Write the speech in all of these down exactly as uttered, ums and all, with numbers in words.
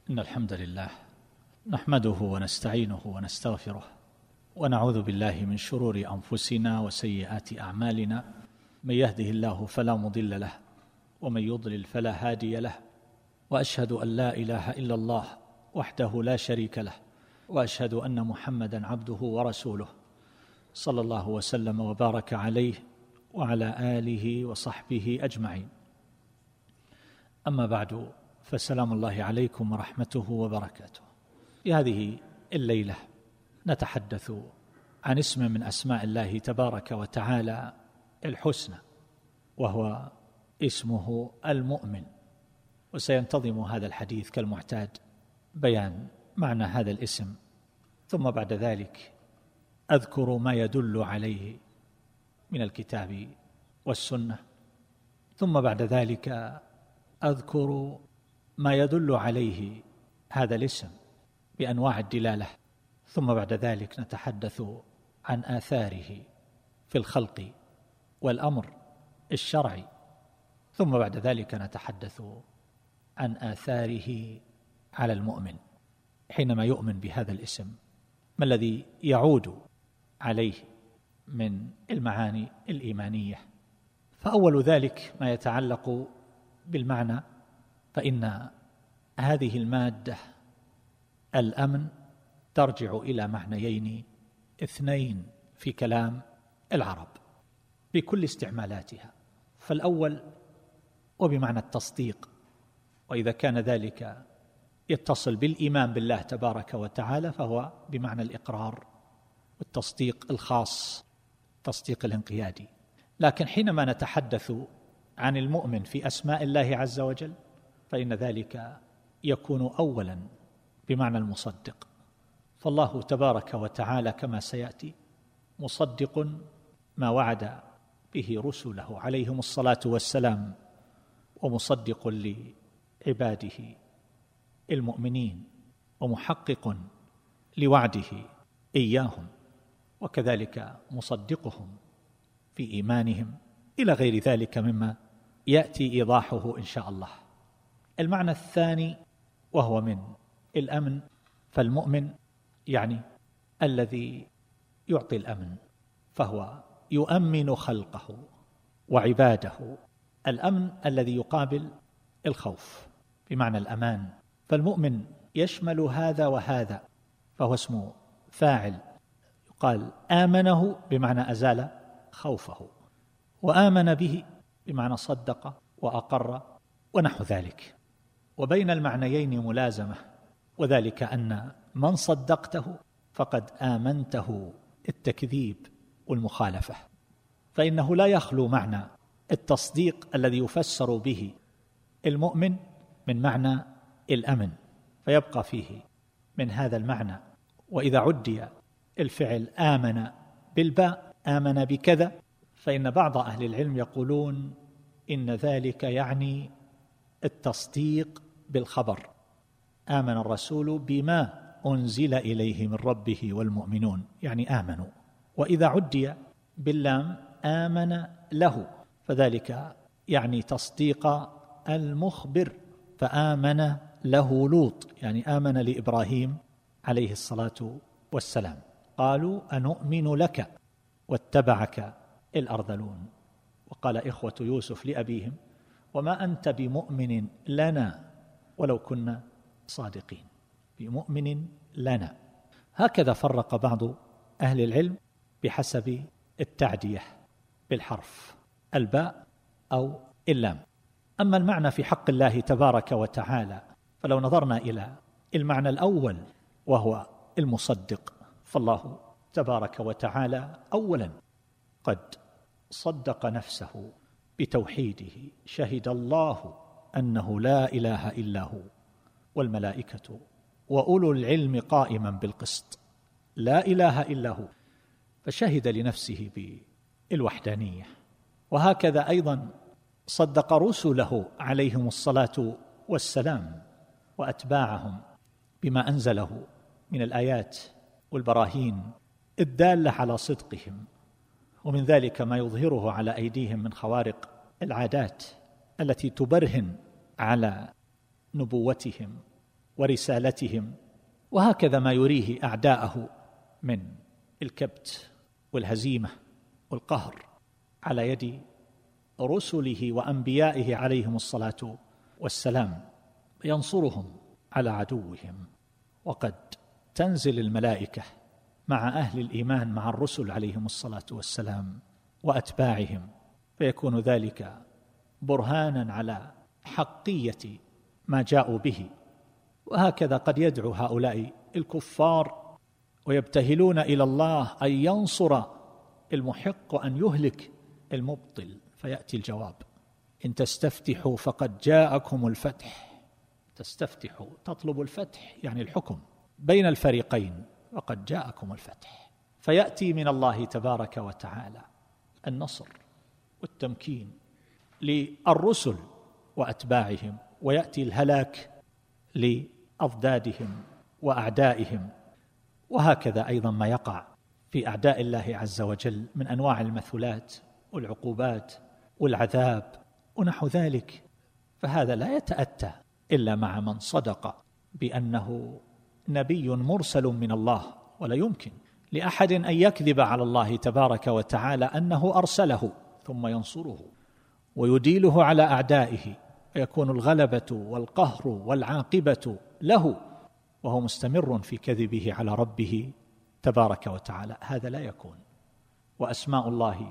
إن الحمد لله نحمده ونستعينه ونستغفره ونعوذ بالله من شرور أنفسنا وسيئات أعمالنا. من يهده الله فلا مضل له ومن يضلل فلا هادي له، وأشهد أن لا إله إلا الله وحده لا شريك له، وأشهد أن محمدًا عبده ورسوله صلى الله وسلم وبارك عليه وعلى آله وصحبه أجمعين. أما بعد، فسلام الله عليكم ورحمته وبركاته. في هذه الليلة نتحدث عن اسم من أسماء الله تبارك وتعالى الحسنى، وهو اسمه المؤمن. وسينتظم هذا الحديث كالمعتاد بيان معنى هذا الاسم، ثم بعد ذلك أذكر ما يدل عليه من الكتاب والسنة، ثم بعد ذلك أذكر ما يدل عليه هذا الاسم بأنواع الدلالة، ثم بعد ذلك نتحدث عن آثاره في الخلق والأمر الشرعي، ثم بعد ذلك نتحدث عن آثاره على المؤمن حينما يؤمن بهذا الاسم، ما الذي يعود عليه من المعاني الإيمانية. فأول ذلك ما يتعلق بالمعنى، فإن هذه المادة الأمن ترجع إلى معنيين اثنين في كلام العرب بكل استعمالاتها. فالأول وبمعنى التصديق، وإذا كان ذلك يتصل بالإيمان بالله تبارك وتعالى فهو بمعنى الإقرار والتصديق الخاص، التصديق الانقيادي. لكن حينما نتحدث عن المؤمن في أسماء الله عز وجل فإن ذلك يكون أولا بمعنى المصدق، فالله تبارك وتعالى كما سيأتي مصدق ما وعد به رسله عليهم الصلاة والسلام، ومصدق لعباده المؤمنين، ومحقق لوعده إياهم، وكذلك مصدقهم في إيمانهم إلى غير ذلك مما يأتي إيضاحه إن شاء الله. المعنى الثاني وهو من الأمن، فالمؤمن يعني الذي يعطي الأمن، فهو يؤمن خلقه وعباده. الأمن الذي يقابل الخوف بمعنى الأمان، فالمؤمن يشمل هذا وهذا، فهو اسم فاعل. يقال آمنه بمعنى أزال خوفه، وآمن به بمعنى صدق وأقر ونحو ذلك. وبين المعنيين ملازمة، وذلك أن من صدقته فقد آمنته التكذيب والمخالفة، فإنه لا يخلو معنى التصديق الذي يفسر به المؤمن من معنى الأمن، فيبقى فيه من هذا المعنى. وإذا عدي الفعل آمن بالباء، آمن بكذا، فإن بعض أهل العلم يقولون إن ذلك يعني التصديق بالخبر، آمن الرسول بما أنزل إليه من ربه والمؤمنون، يعني آمنوا. وإذا عدي باللام آمن له، فذلك يعني تصديق المخبر، فآمن له لوط، يعني آمن لإبراهيم عليه الصلاة والسلام. قالوا أنؤمن لك واتبعك الأرذلون. وقال إخوة يوسف لأبيهم وما أنت بمؤمن لنا ولو كنا صادقين، بمؤمن لنا. هكذا فرق بعض أهل العلم بحسب التعدية بالحرف، الباء أو اللام. أما المعنى في حق الله تبارك وتعالى، فلو نظرنا إلى المعنى الأول وهو المصدق، فالله تبارك وتعالى أولا قد صدق نفسه بتوحيده، شهد الله أنه لا إله إلا هو والملائكة وأولو العلم قائما بالقسط، لا إله إلا هو، فشهد لنفسه بالوحدانية. وهكذا أيضا صدق رسله عليهم الصلاة والسلام وأتباعهم بما أنزله من الآيات والبراهين الدالة على صدقهم، ومن ذلك ما يظهره على أيديهم من خوارق العادات التي تبرهن على نبوتهم ورسالتهم، وهكذا ما يريه أعداءه من الكبت والهزيمة والقهر على يد رسله وأنبيائه عليهم الصلاة والسلام، ينصرهم على عدوهم. وقد تنزل الملائكة مع أهل الإيمان مع الرسل عليهم الصلاة والسلام وأتباعهم، فيكون ذلك برهانا على حقية ما جاءوا به. وهكذا قد يدعو هؤلاء الكفار ويبتهلون إلى الله أن ينصر المحق وأن يهلك المبطل، فيأتي الجواب: إن تستفتحوا فقد جاءكم الفتح. تستفتحوا تطلب الفتح، يعني الحكم بين الفريقين، وقد جاءكم الفتح. فيأتي من الله تبارك وتعالى النصر والتمكين للرسل وأتباعهم، ويأتي الهلاك لأضدادهم وأعدائهم. وهكذا أيضا ما يقع في أعداء الله عز وجل من أنواع المثلات والعقوبات والعذاب ونحو ذلك. فهذا لا يتأتى إلا مع من صدق بأنه نبي مرسل من الله، ولا يمكن لأحد أن يكذب على الله تبارك وتعالى أنه أرسله ثم ينصره ويديله على أعدائه، فيكون الغلبة والقهر والعاقبة له وهو مستمر في كذبه على ربه تبارك وتعالى. هذا لا يكون. وأسماء الله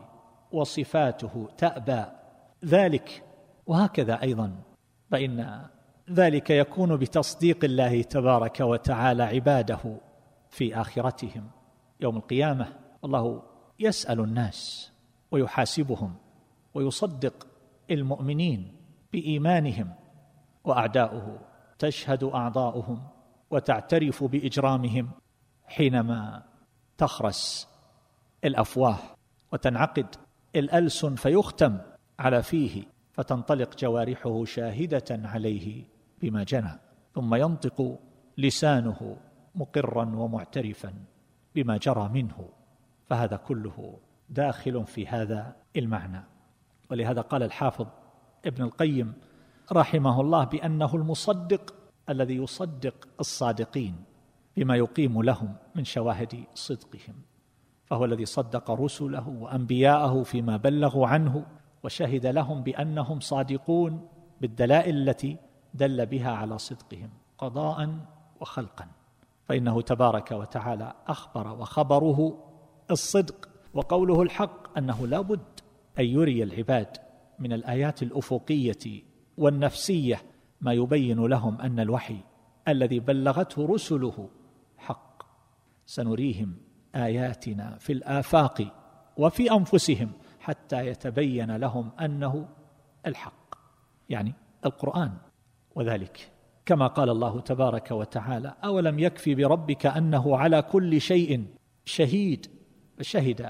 وصفاته تأبى ذلك. وهكذا أيضا فإن ذلك يكون بتصديق الله تبارك وتعالى عباده في آخرتهم يوم القيامة. الله يسأل الناس ويحاسبهم ويصدق المؤمنين بإيمانهم، وأعداؤه تشهد أعضاؤهم وتعترف بإجرامهم حينما تخرس الأفواه وتنعقد الألسن فيختم على فيه، فتنطلق جوارحه شاهدة عليه بما جنى، ثم ينطق لسانه مقرا ومعترفا بما جرى منه. فهذا كله داخل في هذا المعنى. ولهذا قال الحافظ ابن القيم رحمه الله بأنه المصدق الذي يصدق الصادقين بما يقيم لهم من شواهد صدقهم، فهو الذي صدق رسله وأنبياءه فيما بلغوا عنه، وشهد لهم بأنهم صادقون بالدلائل التي دل بها على صدقهم قضاء وخلقا. فإنه تبارك وتعالى أخبر وخبره الصدق وقوله الحق أنه لا بد أن يري العباد من الآيات الأفقية والنفسية ما يبين لهم أن الوحي الذي بلغته رسله حق. سنريهم آياتنا في الآفاق وفي أنفسهم حتى يتبين لهم أنه الحق، يعني القرآن. وذلك كما قال الله تبارك وتعالى: أولم يكفي بربك أنه على كل شيء شهيد. فشهد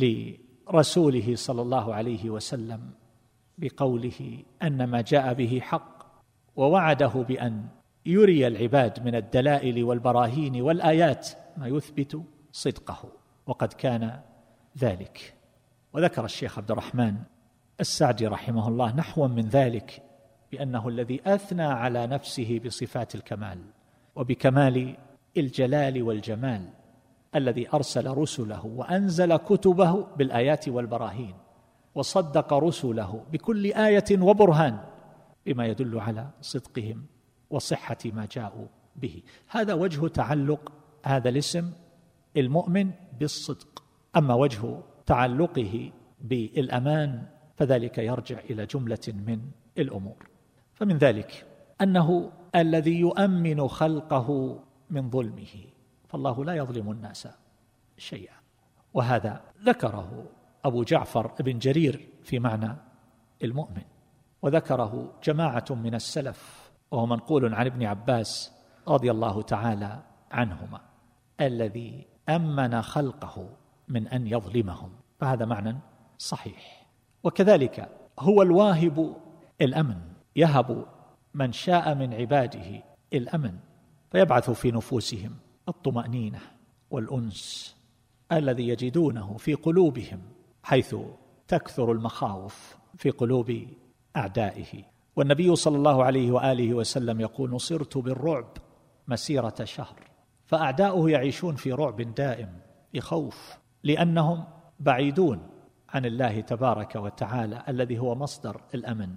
لرسوله صلى الله عليه وسلم بقوله أن ما جاء به حق، ووعده بأن يري العباد من الدلائل والبراهين والآيات ما يثبت صدقه، وقد كان ذلك. وذكر الشيخ عبد الرحمن السعدي رحمه الله نحوا من ذلك، بأنه الذي أثنى على نفسه بصفات الكمال وبكمال الجلال والجمال، الذي أرسل رسله وأنزل كتبه بالآيات والبراهين، وصدق رسله بكل آية وبرهان بما يدل على صدقهم وصحة ما جاءوا به. هذا وجه تعلق هذا الاسم المؤمن بالصدق. أما وجه تعلقه بالأمان فذلك يرجع إلى جملة من الأمور. فمن ذلك أنه الذي يؤمن خلقه من ظلمه، فالله لا يظلم الناس شيئا. وهذا ذكره أبو جعفر بن جرير في معنى المؤمن، وذكره جماعة من السلف، وهو منقول عن ابن عباس رضي الله تعالى عنهما: الذي أمن خلقه من أن يظلمهم. فهذا معنى صحيح. وكذلك هو الواهب الأمن، يهب من شاء من عباده الأمن، فيبعث في نفوسهم الطمأنينة والأنس الذي يجدونه في قلوبهم حيث تكثر المخاوف في قلوب أعدائه. والنبي صلى الله عليه وآله وسلم يقول: نصرت بالرعب مسيرة شهر، فأعداؤه يعيشون في رعب دائم، بخوف، لأنهم بعيدون عن الله تبارك وتعالى الذي هو مصدر الأمن.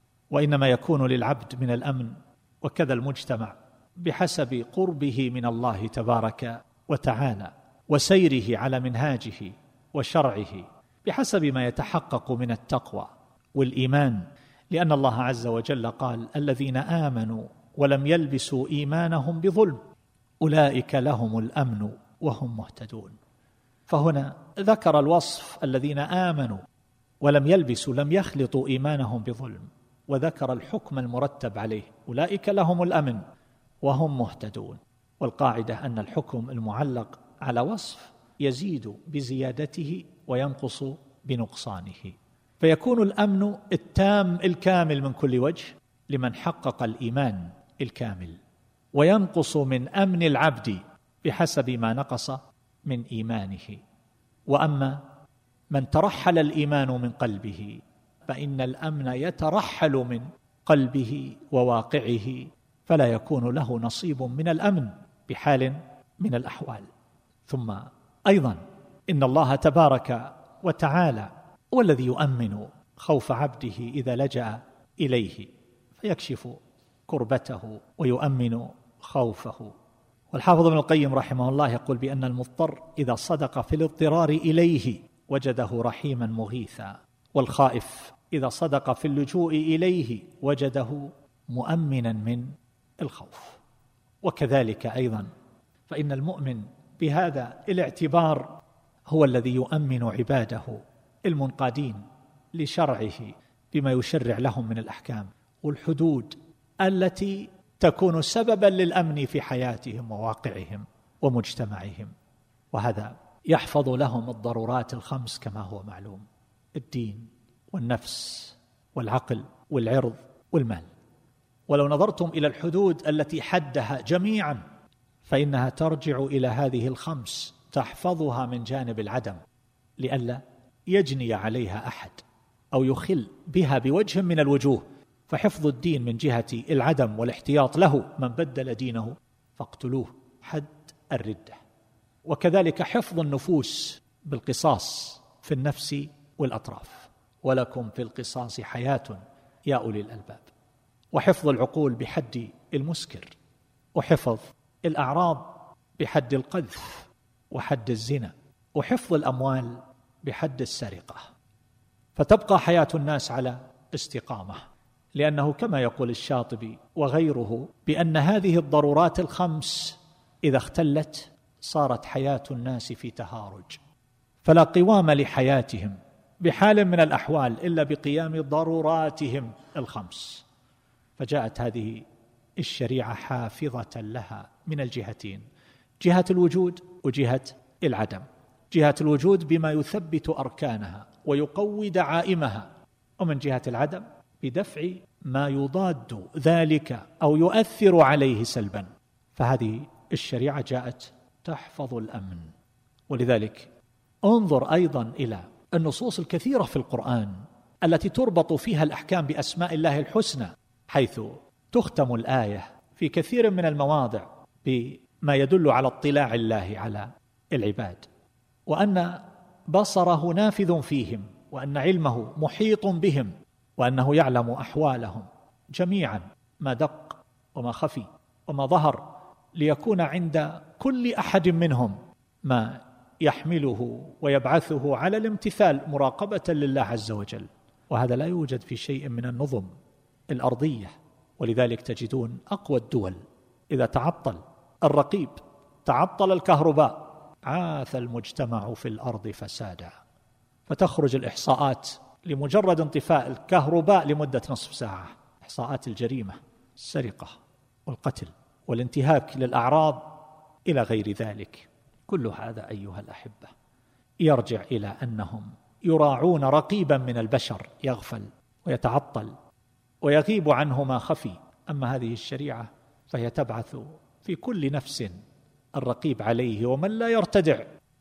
وإنما يكون للعبد من الأمن وكذا المجتمع بحسب قربه من الله تبارك وتعالى وسيره على منهاجه وشرعه، بحسب ما يتحقق من التقوى والإيمان، لأن الله عز وجل قال: الذين آمنوا ولم يلبسوا إيمانهم بظلم أولئك لهم الأمن وهم مهتدون. فهنا ذكر الوصف الذين آمنوا ولم يلبسوا، لم يخلطوا إيمانهم بظلم، وذكر الحكم المرتب عليه: أولئك لهم الأمن وهم مهتدون. والقاعدة أن الحكم المعلق على وصف يزيد بزيادته وينقص بنقصانه، فيكون الأمن التام الكامل من كل وجه لمن حقق الإيمان الكامل، وينقص من أمن العبد بحسب ما نقص من إيمانه. وأما من ترحل الإيمان من قلبه فإن الأمن يترحل من قلبه وواقعه، فلا يكون له نصيب من الأمن بحال من الأحوال. ثم أيضا إن الله تبارك وتعالى هو الذي يؤمن خوف عبده إذا لجأ إليه، فيكشف كربته ويؤمن خوفه. والحافظ ابن القيم رحمه الله يقول بأن المضطر إذا صدق في الاضطرار إليه وجده رحيما مغيثا، والخائف إذا صدق في اللجوء إليه وجده مؤمنا من الخوف. وكذلك أيضا فإن المؤمن بهذا الاعتبار هو الذي يؤمن عباده المنقادين لشرعه بما يشرع لهم من الأحكام والحدود التي تكون سببا للأمن في حياتهم وواقعهم ومجتمعهم. وهذا يحفظ لهم الضرورات الخمس كما هو معلوم: الدين والنفس والعقل والعرض والمال. ولو نظرتم إلى الحدود التي حدها جميعا فإنها ترجع إلى هذه الخمس، تحفظها من جانب العدم لئلا يجني عليها أحد أو يخل بها بوجه من الوجوه. فحفظ الدين من جهة العدم والاحتياط له: من بدل دينه فاقتلوه، حد الردة. وكذلك حفظ النفوس بالقصاص في النفس والأطراف: ولكم في القصاص حياة يا أولي الألباب. وحفظ العقول بحد المسكر، وحفظ الأعراض بحد القذف وحد الزنا، وحفظ الأموال بحد السرقة. فتبقى حياة الناس على استقامة، لأنه كما يقول الشاطبي وغيره بأن هذه الضرورات الخمس إذا اختلت صارت حياة الناس في تهارج، فلا قوام لحياتهم بحال من الأحوال إلا بقيام ضروراتهم الخمس. فجاءت هذه الشريعة حافظة لها من الجهتين: جهة الوجود وجهة العدم. جهة الوجود بما يثبت أركانها ويقوي دعائمها، ومن جهة العدم بدفع ما يضاد ذلك أو يؤثر عليه سلبا. فهذه الشريعة جاءت تحفظ الأمن. ولذلك انظر أيضا إلى النصوص الكثيرة في القرآن التي تربط فيها الأحكام بأسماء الله الحسنى، حيث تختم الآية في كثير من المواضع بما يدل على اطلاع الله على العباد، وأن بصره نافذ فيهم، وأن علمه محيط بهم، وأنه يعلم أحوالهم جميعا، ما دق وما خفي وما ظهر، ليكون عند كل أحد منهم ما يحمله ويبعثه على الامتثال مراقبة لله عز وجل. وهذا لا يوجد في شيء من النظم الأرضية. ولذلك تجدون أقوى الدول إذا تعطل الرقيب، تعطل الكهرباء، عاث المجتمع في الأرض فسادا. فتخرج الإحصاءات لمجرد انطفاء الكهرباء لمدة نصف ساعة، إحصاءات الجريمة، السرقة والقتل والانتهاك للأعراض إلى غير ذلك. كل هذا أيها الأحبة يرجع إلى أنهم يراعون رقيبا من البشر يغفل ويتعطل ويغيب عنه ما خفي. أما هذه الشريعة فهي تبعث في كل نفس الرقيب عليه ومن لا يرتدع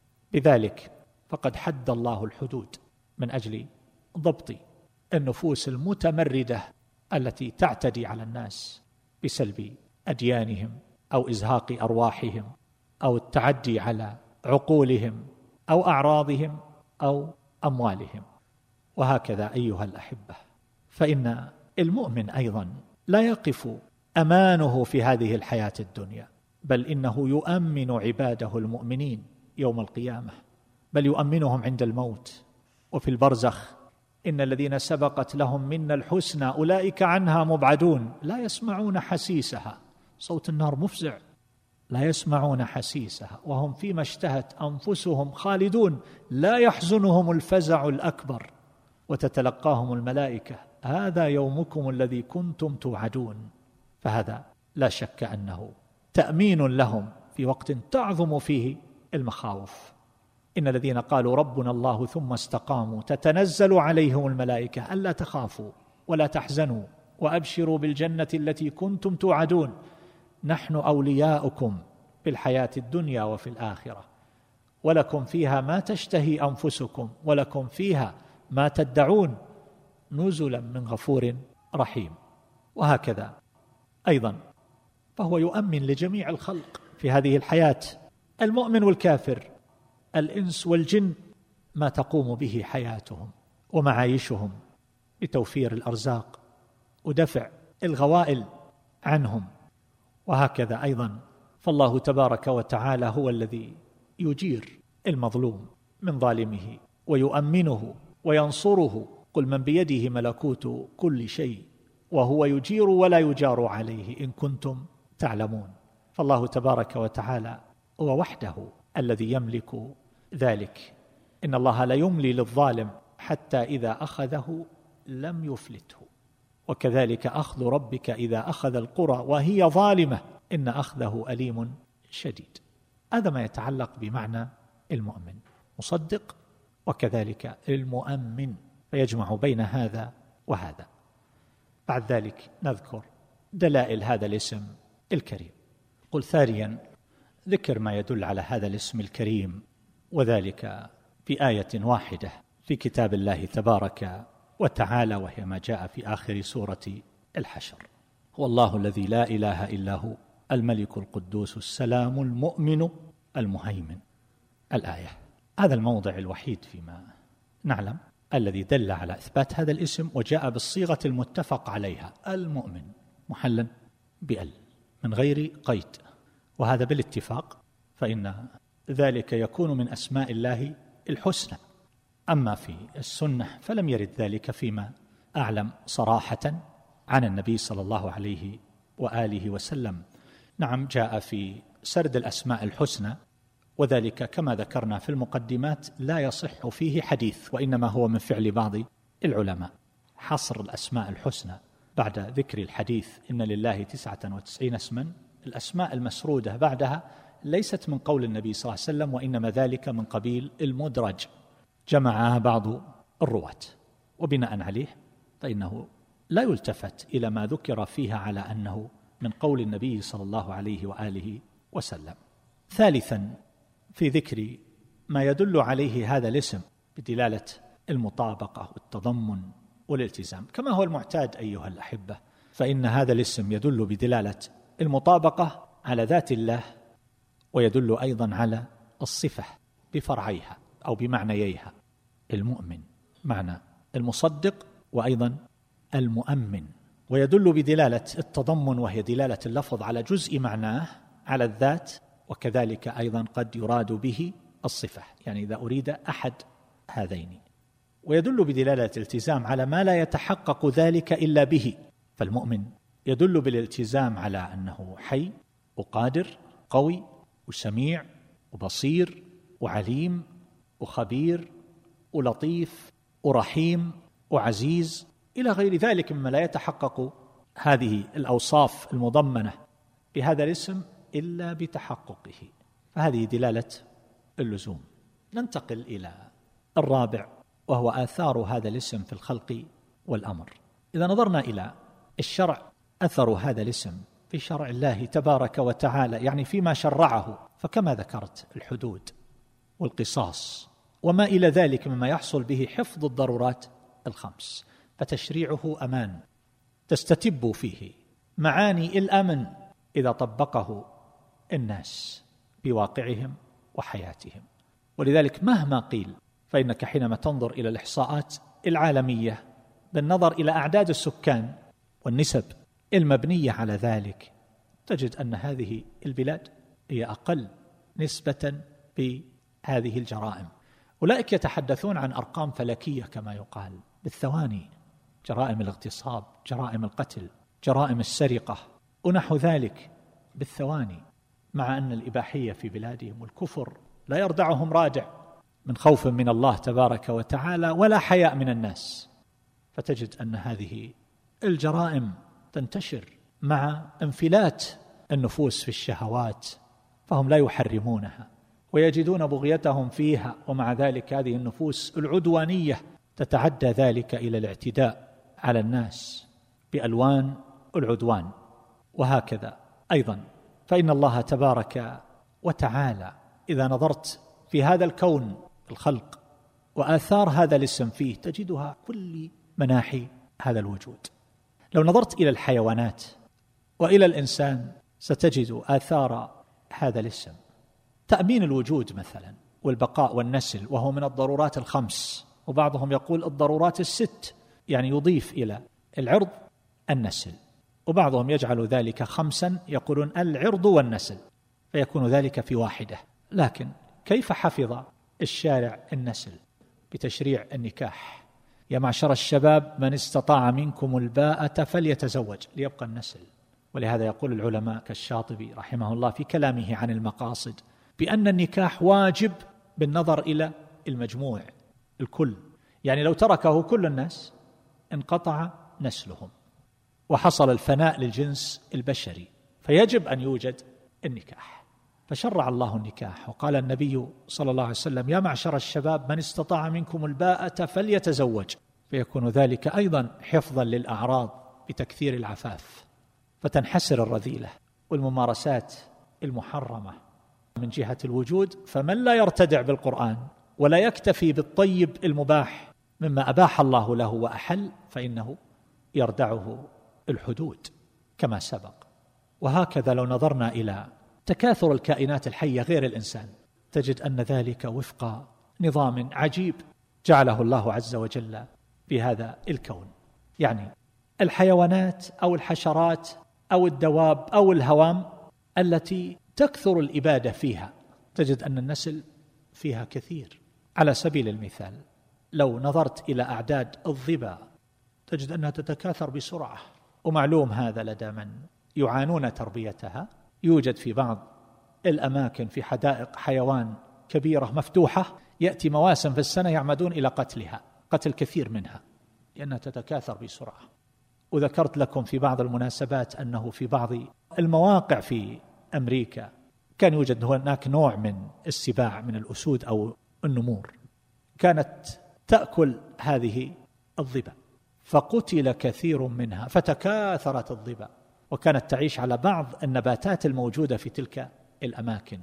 بذلك. فقد حد الله الحدود من أجل ضبط النفوس المتمردة التي تعتدي على الناس بسلب أديانهم أو إزهاق أرواحهم أو التعدي على عقولهم أو أعراضهم أو أموالهم. وهكذا أيها الأحبة، فإن المؤمن أيضا لا يقف أمانه في هذه الحياة الدنيا، بل إنه يؤمن عباده المؤمنين يوم القيامة، بل يؤمنهم عند الموت وفي البرزخ. إن الذين سبقت لهم منا الحسنى أولئك عنها مبعدون لا يسمعون حسيسها. صوت النار مفزع، لا يسمعون حسيسها وهم فيما اشتهت أنفسهم خالدون لا يحزنهم الفزع الأكبر وتتلقاهم الملائكة هذا يومكم الذي كنتم توعدون. فهذا لا شك أنه تأمين لهم في وقت تعظم فيه المخاوف. إن الذين قالوا ربنا الله ثم استقاموا تتنزل عليهم الملائكة ألا تخافوا ولا تحزنوا وأبشروا بالجنة التي كنتم توعدون نحن أولياؤكم في الحياة الدنيا وفي الآخرة ولكم فيها ما تشتهي أنفسكم ولكم فيها ما تدعون نزلا من غفور رحيم. وهكذا أيضا فهو يؤمن لجميع الخلق في هذه الحياة، المؤمن والكافر، الإنس والجن، ما تقوم به حياتهم ومعايشهم بتوفير الأرزاق ودفع الغوائل عنهم. وهكذا أيضا فالله تبارك وتعالى هو الذي يجير المظلوم من ظالمه ويؤمنه وينصره. قل من بيده ملكوت كل شيء وهو يجير ولا يجار عليه إن كنتم تعلمون. فالله تبارك وتعالى هو وحده الذي يملك ذلك. إن الله لا يملي للظالم حتى إذا أخذه لم يفلته، وكذلك أخذ ربك إذا أخذ القرى وهي ظالمة إن أخذه أليم شديد. هذا ما يتعلق بمعنى المؤمن مصدق وكذلك المؤمن، فيجمع بين هذا وهذا. بعد ذلك نذكر دلائل هذا الاسم الكريم. قل ثانيا ذكر ما يدل على هذا الاسم الكريم، وذلك في آية واحدة في كتاب الله تبارك وتعالى، وهي ما جاء في آخر سورة الحشر: هو الله الذي لا إله إلا هو الملك القدوس السلام المؤمن المهيمن. الآية. هذا الموضع الوحيد فيما نعلم الذي دل على إثبات هذا الاسم وجاء بالصيغة المتفق عليها، المؤمن محلا بأل من غير قيد، وهذا بالاتفاق، فإن ذلك يكون من أسماء الله الحسنى. أما في السنة فلم يرد ذلك فيما أعلم صراحة عن النبي صلى الله عليه وآله وسلم. نعم، جاء في سرد الأسماء الحسنى، وذلك كما ذكرنا في المقدمات لا يصح فيه حديث، وإنما هو من فعل بعض العلماء حصر الأسماء الحسنى بعد ذكر الحديث إن لله تسعة وتسعين اسما. الأسماء المسرودة بعدها ليست من قول النبي صلى الله عليه وسلم، وإنما ذلك من قبيل المدرج جمعها بعض الرواة، وبناء عليه فإنه لا يلتفت إلى ما ذكر فيها على أنه من قول النبي صلى الله عليه وآله وسلم. ثالثا في ذكر ما يدل عليه هذا الاسم بدلالة المطابقة والتضمن والالتزام، كما هو المعتاد أيها الأحبة، فإن هذا الاسم يدل بدلالة المطابقة على ذات الله، ويدل أيضا على الصفة بفرعيها أو بمعنييها: المؤمن معنى المصدق، وأيضا المؤمن. ويدل بدلالة التضمن وهي دلالة اللفظ على جزء معناه على الذات، وكذلك أيضا قد يراد به الصفة، يعني إذا أريد أحد هذين. ويدل بدلالة الالتزام على ما لا يتحقق ذلك إلا به، فالمؤمن يدل بالالتزام على أنه حي وقادر قوي وسميع وبصير وعليم وخبير ولطيف ورحيم وعزيز إلى غير ذلك مما لا يتحقق هذه الأوصاف المضمنة بهذا الاسم إلا بتحققه، فهذه دلالة اللزوم. ننتقل إلى الرابع، وهو آثار هذا الاسم في الخلق والأمر. إذا نظرنا إلى الشرع، أثر هذا الاسم في شرع الله تبارك وتعالى، يعني فيما شرعه، فكما ذكرت الحدود والقصاص وما إلى ذلك مما يحصل به حفظ الضرورات الخمس، فتشريعه أمان تستتب فيه معاني الأمن إذا طبقه الناس بواقعهم وحياتهم. ولذلك مهما قيل فإنك حينما تنظر إلى الإحصاءات العالمية بالنظر إلى أعداد السكان والنسب المبنية على ذلك تجد أن هذه البلاد هي أقل نسبة بهذه الجرائم. أولئك يتحدثون عن أرقام فلكية كما يقال بالثواني، جرائم الاغتصاب، جرائم القتل، جرائم السرقة ونحو ذلك بالثواني، مع أن الإباحية في بلادهم والكفر لا يردعهم رادع من خوف من الله تبارك وتعالى ولا حياء من الناس. فتجد أن هذه الجرائم تنتشر مع انفلات النفوس في الشهوات، فهم لا يحرمونها ويجدون بغيتهم فيها، ومع ذلك هذه النفوس العدوانية تتعدى ذلك إلى الاعتداء على الناس بألوان العدوان. وهكذا أيضا فإن الله تبارك وتعالى إذا نظرت في هذا الكون الخلق وآثار هذا الاسم فيه تجدها كل مناحي هذا الوجود. لو نظرت إلى الحيوانات وإلى الإنسان ستجد آثار هذا الاسم. تأمين الوجود مثلا والبقاء والنسل وهو من الضرورات الخمس، وبعضهم يقول الضرورات الست، يعني يضيف إلى العرض النسل، وبعضهم يجعل ذلك خمسا يقولون العرض والنسل، فيكون ذلك في واحدة. لكن كيف حفظ الشارع النسل؟ بتشريع النكاح: يا معشر الشباب من استطاع منكم الباءة فليتزوج ليبقى النسل. ولهذا يقول العلماء كالشاطبي رحمه الله في كلامه عن المقاصد بأن النكاح واجب بالنظر إلى المجموع الكل، يعني لو تركه كل الناس انقطع نسلهم وحصل الفناء للجنس البشري، فيجب أن يوجد النكاح. فشرع الله النكاح، وقال النبي صلى الله عليه وسلم: يا معشر الشباب من استطاع منكم الباءة فليتزوج، فيكون ذلك أيضا حفظا للأعراض بتكثير العفاف، فتنحسر الرذيلة والممارسات المحرمة من جهة الوجود. فمن لا يرتدع بالقرآن ولا يكتفي بالطيب المباح مما أباح الله له وأحل فإنه يردعه الحدود كما سبق. وهكذا لو نظرنا إلى تكاثر الكائنات الحية غير الإنسان تجد أن ذلك وفق نظام عجيب جعله الله عز وجل في هذا الكون. يعني الحيوانات أو الحشرات أو الدواب أو الهوام التي تكثر الإبادة فيها تجد أن النسل فيها كثير. على سبيل المثال لو نظرت إلى أعداد الظبا تجد أنها تتكاثر بسرعة، ومعلوم هذا لدى من يعانون تربيتها. يوجد في بعض الأماكن في حدائق حيوان كبيرة مفتوحة يأتي مواسم في السنة يعمدون إلى قتلها، قتل كثير منها لأنها تتكاثر بسرعة. وذكرت لكم في بعض المناسبات أنه في بعض المواقع في أمريكا كان يوجد هناك نوع من السباع من الأسود أو النمور كانت تأكل هذه الظبا، فقتل كثير منها فتكاثرت الظبا، وكانت تعيش على بعض النباتات الموجودة في تلك الأماكن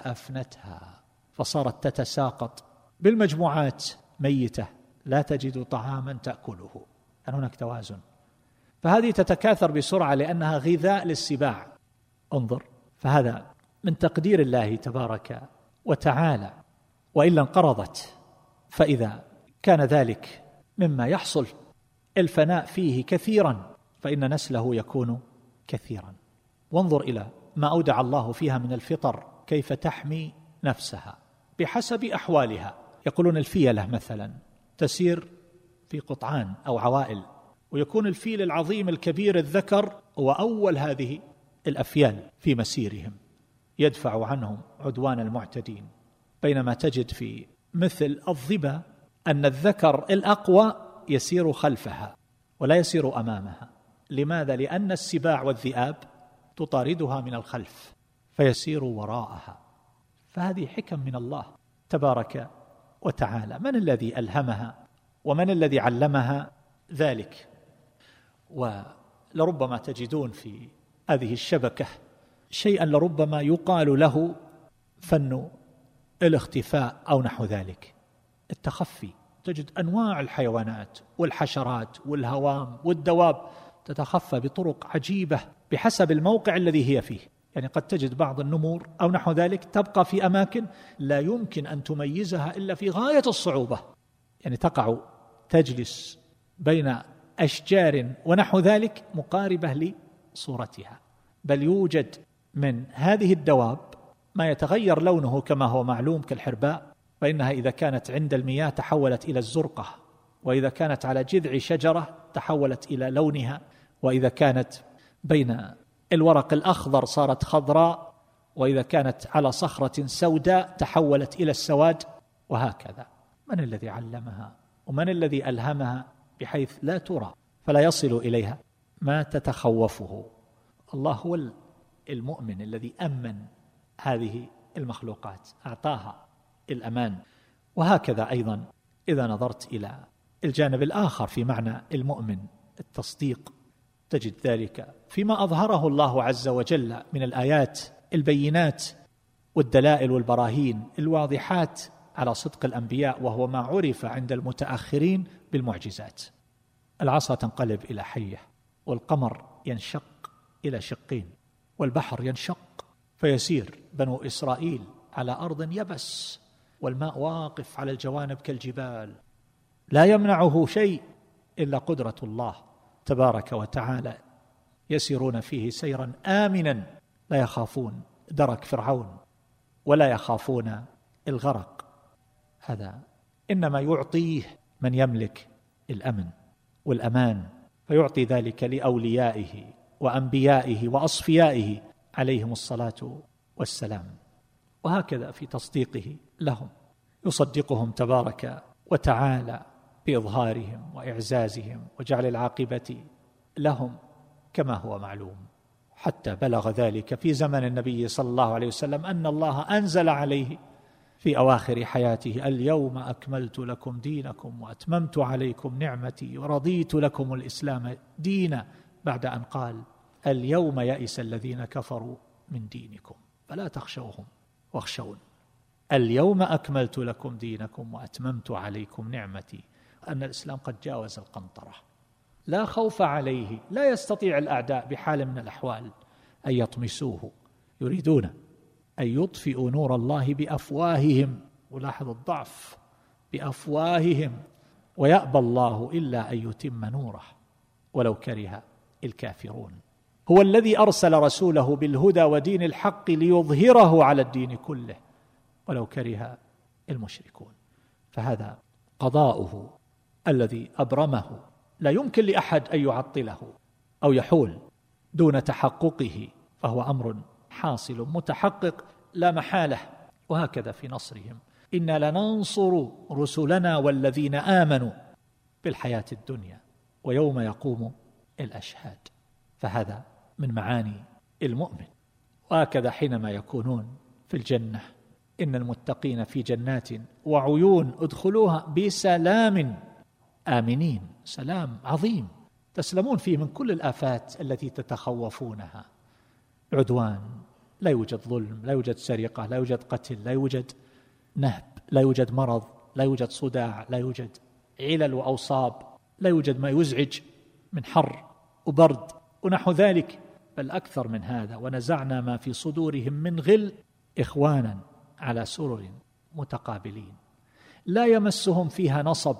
فأفنتها، فصارت تتساقط بالمجموعات ميتة لا تجد طعاما تأكله. كان هناك توازن. فهذه تتكاثر بسرعة لأنها غذاء للسباع. انظر، فهذا من تقدير الله تبارك وتعالى، وإلا انقرضت. فإذا كان ذلك مما يحصل الفناء فيه كثيرا فإن نسله يكون كثيرا. وانظر إلى ما أودع الله فيها من الفطر كيف تحمي نفسها بحسب أحوالها. يقولون الفيلة مثلا تسير في قطعان أو عوائل، ويكون الفيل العظيم الكبير الذكر هو أول هذه الأفيال في مسيرهم يدفع عنهم عدوان المعتدين، بينما تجد في مثل الظبا أن الذكر الأقوى يسير خلفها ولا يسير أمامها. لماذا؟ لأن السباع والذئاب تطاردها من الخلف فيسير وراءها. فهذه حكم من الله تبارك وتعالى. من الذي ألهمها ومن الذي علمها ذلك؟ ولربما تجدون في هذه الشبكة شيئا لربما يقال له فن الاختفاء أو نحو ذلك، التخفي. تجد أنواع الحيوانات والحشرات والهوام والدواب تتخفى بطرق عجيبة بحسب الموقع الذي هي فيه. يعني قد تجد بعض النمور أو نحو ذلك تبقى في أماكن لا يمكن أن تميزها إلا في غاية الصعوبة، يعني تقع تجلس بين أشجار ونحو ذلك مقاربة لصورتها. بل يوجد من هذه الدواب ما يتغير لونه كما هو معلوم كالحرباء، فإنها إذا كانت عند المياه تحولت إلى الزرقة، وإذا كانت على جذع شجرة تحولت إلى لونها، وإذا كانت بين الورق الأخضر صارت خضراء، وإذا كانت على صخرة سوداء تحولت إلى السواد، وهكذا. من الذي علمها ومن الذي ألهمها بحيث لا ترى فلا يصل إليها ما تتخوفه؟ الله هو المؤمن الذي أمن هذه المخلوقات، أعطاها الأمان. وهكذا أيضا إذا نظرت إلى الجانب الآخر في معنى المؤمن التصديق، تجد ذلك فيما أظهره الله عز وجل من الآيات البينات والدلائل والبراهين الواضحات على صدق الأنبياء، وهو ما عرف عند المتأخرين بالمعجزات. العصا تنقلب إلى حية، والقمر ينشق إلى شقين، والبحر ينشق فيسير بنو إسرائيل على أرض يبس، والماء واقف على الجوانب كالجبال، لا يمنعه شيء إلا قدرة الله تبارك وتعالى، يسيرون فيه سيرا آمنا، لا يخافون درك فرعون ولا يخافون الغرق. هذا إنما يعطيه من يملك الأمن والأمان، فيعطي ذلك لأوليائه وأنبيائه وأصفيائه عليهم الصلاة والسلام. وهكذا في تصديقه لهم، يصدقهم تبارك وتعالى بإظهارهم وإعزازهم وجعل العاقبة لهم كما هو معلوم، حتى بلغ ذلك في زمن النبي صلى الله عليه وسلم أن الله أنزل عليه في أواخر حياته: اليوم أكملت لكم دينكم وأتممت عليكم نعمتي ورضيت لكم الإسلام دينا، بعد أن قال: اليوم يئس الذين كفروا من دينكم فلا تخشوهم واخشون. اليوم أكملت لكم دينكم وأتممت عليكم نعمتي، أن الإسلام قد جاوز القنطرة، لا خوف عليه، لا يستطيع الأعداء بحال من الأحوال أن يطمسوه، يريدون أن يطفئوا نور الله بأفواههم، ولاحظ الضعف، بأفواههم، ويأبى الله إلا أن يتم نوره ولو كره الكافرون. هو الذي أرسل رسوله بالهدى ودين الحق ليظهره على الدين كله ولو كره المشركون. فهذا قضاؤه الذي أبرمه، لا يمكن لأحد أن يعطله أو يحول دون تحققه، فهو أمر حاصل متحقق لا محالة. وهكذا في نصرهم: إنا لننصر رسلنا والذين آمنوا بالحياة الدنيا ويوم يقوم الأشهاد. فهذا من معاني المؤمن. وهكذا حينما يكونون في الجنة: إن المتقين في جنات وعيون ادخلوها بسلام آمنين. سلام عظيم تسلمون فيه من كل الآفات التي تتخوفونها، عدوان، لا يوجد ظلم، لا يوجد سرقة، لا يوجد قتل، لا يوجد نهب، لا يوجد مرض، لا يوجد صداع، لا يوجد علل وأوصاب، لا يوجد ما يزعج من حر وبرد ونحو ذلك، بل أكثر من هذا: ونزعنا ما في صدورهم من غل إخوانا على سرر متقابلين لا يمسهم فيها نصب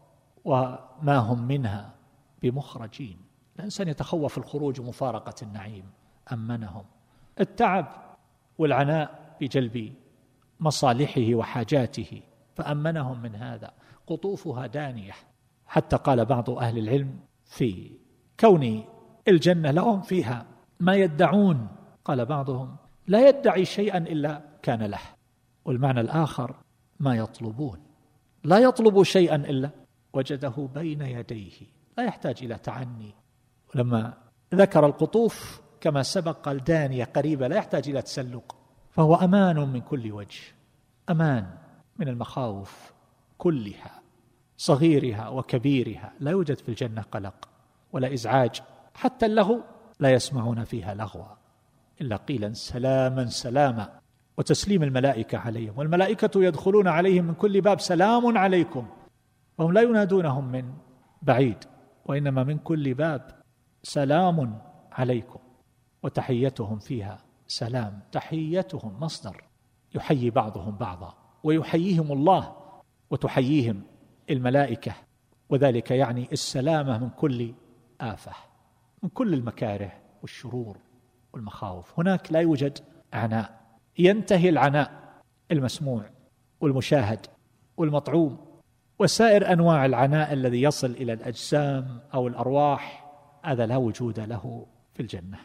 وما هم منها بمخرجين. الإنسان يتخوف الخروج ومفارقة النعيم، أمنهم التعب والعناء بجلب مصالحه وحاجاته فأمنهم من هذا. قطوفها دانية، حتى قال بعض أهل العلم في كون الجنة لهم فيها ما يدعون، قال بعضهم: لا يدعي شيئا إلا كان له. والمعنى الآخر: ما يطلبون، لا يطلب شيئا إلا وجده بين يديه، لا يحتاج إلى تعني. ولما ذكر القطوف كما سبق قال دانية قريبة، لا يحتاج إلى تسلق، فهو أمان من كل وجه، أمان من المخاوف كلها صغيرها وكبيرها. لا يوجد في الجنة قلق ولا إزعاج، حتى اللغو لا يسمعون فيها لغوا إلا قيلا سلاما سلاما، وتسليم الملائكة عليهم، والملائكة يدخلون عليهم من كل باب: سلام عليكم. وهم لا ينادونهم من بعيد، وإنما من كل باب: سلام عليكم. وتحيتهم فيها سلام، تحيتهم مصدر يحيي بعضهم بعضا، ويحييهم الله وتحييهم الملائكة، وذلك يعني السلامة من كل آفة، من كل المكاره والشرور والمخاوف. هناك لا يوجد عناء، ينتهي العناء المسموع والمشاهد والمطعوم وسائر أنواع العناء الذي يصل إلى الأجسام أو الأرواح، هذا لا وجود له في الجنة.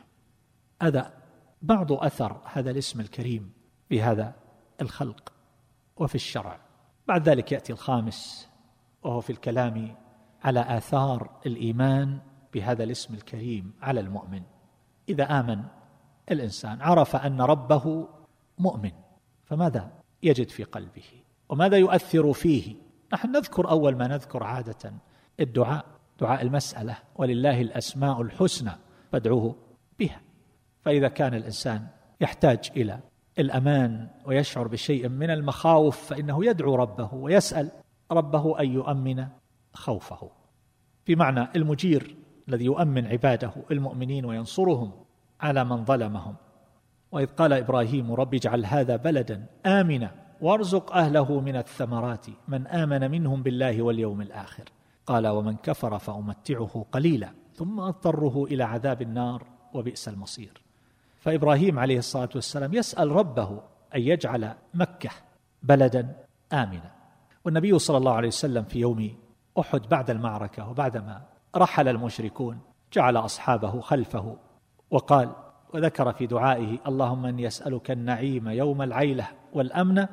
هذا بعض أثر هذا الاسم الكريم في هذا الخلق وفي الشرع. بعد ذلك يأتي الخامس، وهو في الكلام على آثار الإيمان بهذا الاسم الكريم على المؤمن. إذا آمن الإنسان عرف أن ربه مؤمن، فماذا يجد في قلبه وماذا يؤثر فيه؟ نحن نذكر أول ما نذكر عادة الدعاء، دعاء المسألة، ولله الأسماء الحسنى فادعوه بها. فإذا كان الإنسان يحتاج إلى الأمان ويشعر بشيء من المخاوف فإنه يدعو ربه ويسأل ربه أن يؤمن خوفه، في معنى المجير الذي يؤمن عباده المؤمنين وينصرهم على من ظلمهم. وإذ قال إبراهيم رب اجعل هذا بلدا آمنا وارزق أهله من الثمرات من آمن منهم بالله واليوم الآخر قال ومن كفر فأمتعه قليلا ثم أضطره إلى عذاب النار وبئس المصير. فإبراهيم عليه الصلاة والسلام يسأل ربه أن يجعل مكة بلدا آمنا. والنبي صلى الله عليه وسلم في يوم أحد بعد المعركة وبعدما رحل المشركون جعل أصحابه خلفه وقال وذكر في دعائه اللهم أني أسألك النعيم يوم العيلة والأمن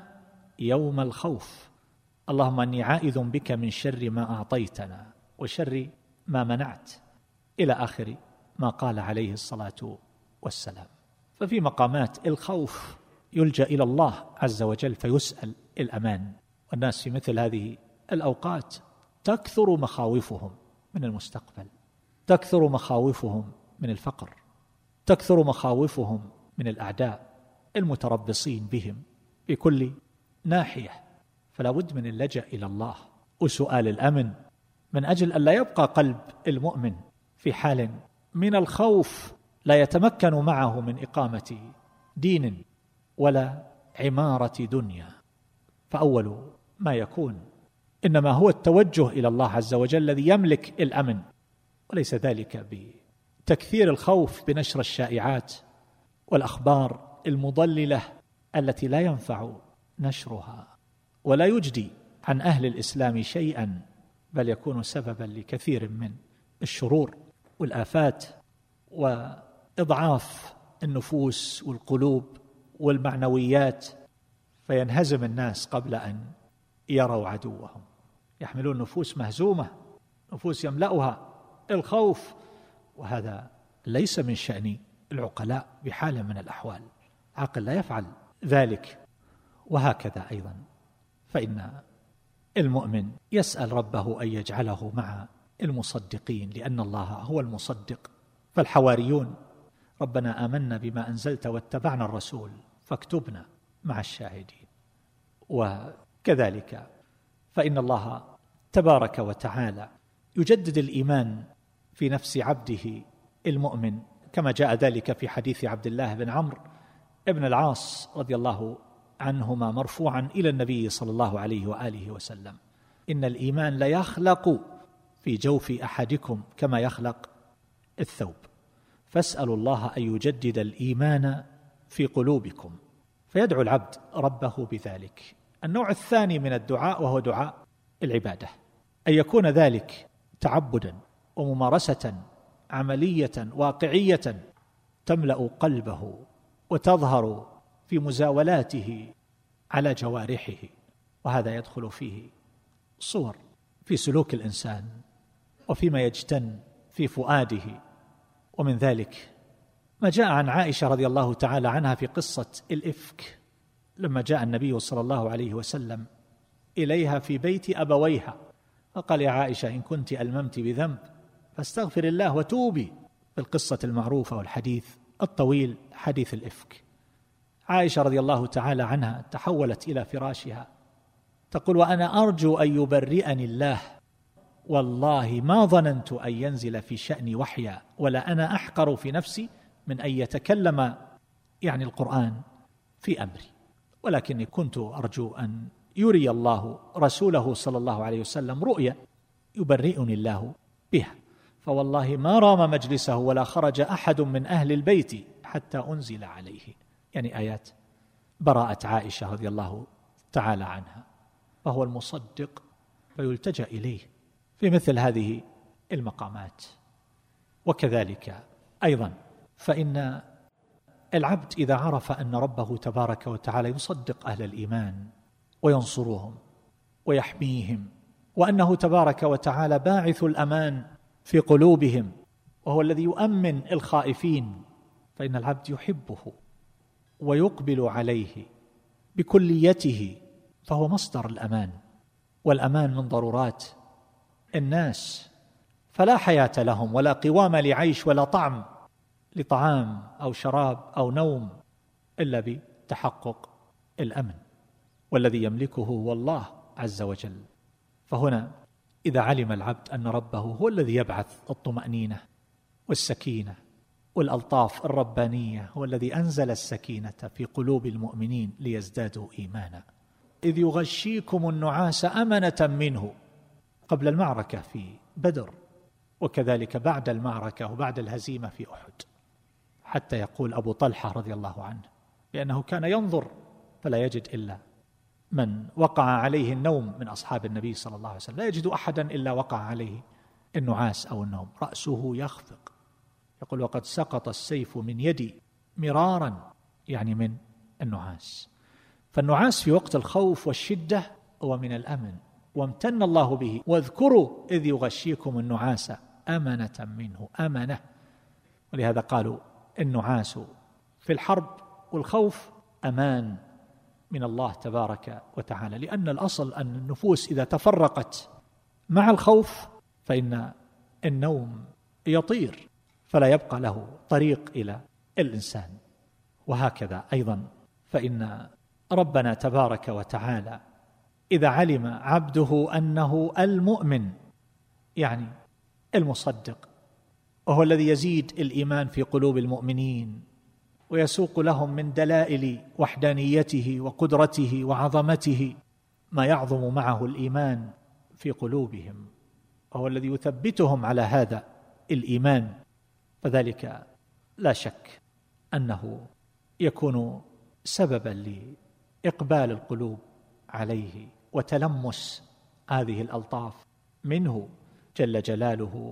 يوم الخوف، اللهم أني عائذ بك من شر ما أعطيتنا وشر ما منعت، إلى آخر ما قال عليه الصلاة والسلام. ففي مقامات الخوف يلجأ إلى الله عز وجل فيسأل الأمان. والناس في مثل هذه الأوقات تكثر مخاوفهم من المستقبل، تكثر مخاوفهم من الفقر، تكثر مخاوفهم من الأعداء المتربصين بهم في كل ناحية. فلا بد من اللجأ إلى الله وسؤال الأمن من أجل أن لا يبقى قلب المؤمن في حال من الخوف لا يتمكن معه من إقامة دين ولا عمارة دنيا. فأول ما يكون إنما هو التوجه إلى الله عز وجل الذي يملك الأمن، وليس ذلك بتكثير الخوف بنشر الشائعات والأخبار المضللة التي لا ينفع نشرها ولا يجدي عن أهل الإسلام شيئا، بل يكون سببا لكثير من الشرور والآفات وإضعاف النفوس والقلوب والمعنويات، فينهزم الناس قبل أن يروا عدوهم. يحملون نفوس مهزومة، نفوس يملأها الخوف، وهذا ليس من شأن العقلاء بحال من الأحوال، عاقل لا يفعل ذلك. وهكذا أيضا فإن المؤمن يسأل ربه أن يجعله مع المصدقين، لأن الله هو المصدق. فالحواريون ربنا آمنا بما أنزلت واتبعنا الرسول فاكتبنا مع الشاهدين. وكذلك فإن الله تبارك وتعالى يجدد الإيمان في نفس عبده المؤمن، كما جاء ذلك في حديث عبد الله بن عمرو بن العاص رضي الله عنهما مرفوعا إلى النبي صلى الله عليه وآله وسلم: إن الإيمان ليخلق في جوف أحدكم كما يخلق الثوب، فاسألوا الله أن يجدد الإيمان في قلوبكم. فيدعو العبد ربه بذلك. النوع الثاني من الدعاء وهو دعاء العبادة، أن يكون ذلك تعبدا وممارسة عملية واقعية تملأ قلبه وتظهر في مزاولاته على جوارحه، وهذا يدخل فيه صور في سلوك الإنسان وفيما يجتن في فؤاده. ومن ذلك ما جاء عن عائشة رضي الله تعالى عنها في قصة الإفك، لما جاء النبي صلى الله عليه وسلم إليها في بيت أبويها فقال: يا عائشة إن كنت ألممت بذنب فاستغفر الله وتوبي، في القصة المعروفة والحديث الطويل حديث الإفك. عائشة رضي الله تعالى عنها تحولت إلى فراشها تقول: وأنا أرجو أن يبرئني الله، والله ما ظننت أن ينزل في شأني وحيا، ولا أنا أحقر في نفسي من أن يتكلم يعني القرآن في أمري، ولكني كنت أرجو أن يري الله رسوله صلى الله عليه وسلم رؤيا يبرئني الله بها، فوالله ما رام مجلسه ولا خرج أحد من أهل البيت حتى أنزل عليه، يعني آيات براءة عائشة رضي الله تعالى عنها. فهو المصدق فيلتجأ إليه في مثل هذه المقامات. وكذلك أيضا فإن العبد إذا عرف أن ربه تبارك وتعالى يصدق أهل الإيمان وينصرهم ويحميهم، وأنه تبارك وتعالى باعث الأمان في قلوبهم وهو الذي يؤمن الخائفين، فإن العبد يحبه ويقبل عليه بكليته، فهو مصدر الأمان، والأمان من ضرورات الناس، فلا حياة لهم ولا قوام لعيش ولا طعم لطعام أو شراب أو نوم إلا بتحقق الأمن، والذي يملكه هو الله عز وجل. فهنا إذا علم العبد أن ربه هو الذي يبعث الطمأنينة والسكينة والألطاف الربانية، هو الذي أنزل السكينة في قلوب المؤمنين ليزدادوا إيمانا، إذ يغشيكم النعاس أمنة منه قبل المعركة في بدر، وكذلك بعد المعركة وبعد الهزيمة في أحد، حتى يقول أبو طلحة رضي الله عنه بأنه كان ينظر فلا يجد إلا من وقع عليه النوم من أصحاب النبي صلى الله عليه وسلم، لا يجد أحدا إلا وقع عليه النعاس أو النوم، رأسه يخفق، يقول وقد سقط السيف من يدي مرارا، يعني من النعاس. فالنعاس في وقت الخوف والشدة هو من الأمن، وامتن الله به، واذكروا إذ يغشيكم النعاس أمنة منه، أمنة. ولهذا قالوا النعاس في الحرب والخوف أمان من الله تبارك وتعالى، لأن الأصل أن النفوس إذا تفرقت مع الخوف فإن النوم يطير فلا يبقى له طريق إلى الإنسان. وهكذا أيضا فإن ربنا تبارك وتعالى إذا علم عبده أنه المؤمن، يعني المصدق، وهو الذي يزيد الإيمان في قلوب المؤمنين ويسوق لهم من دلائل وحدانيته وقدرته وعظمته ما يعظم معه الإيمان في قلوبهم، وهو الذي يثبتهم على هذا الإيمان، فذلك لا شك أنه يكون سببا لإقبال القلوب عليه وتلمس هذه الألطاف منه جل جلاله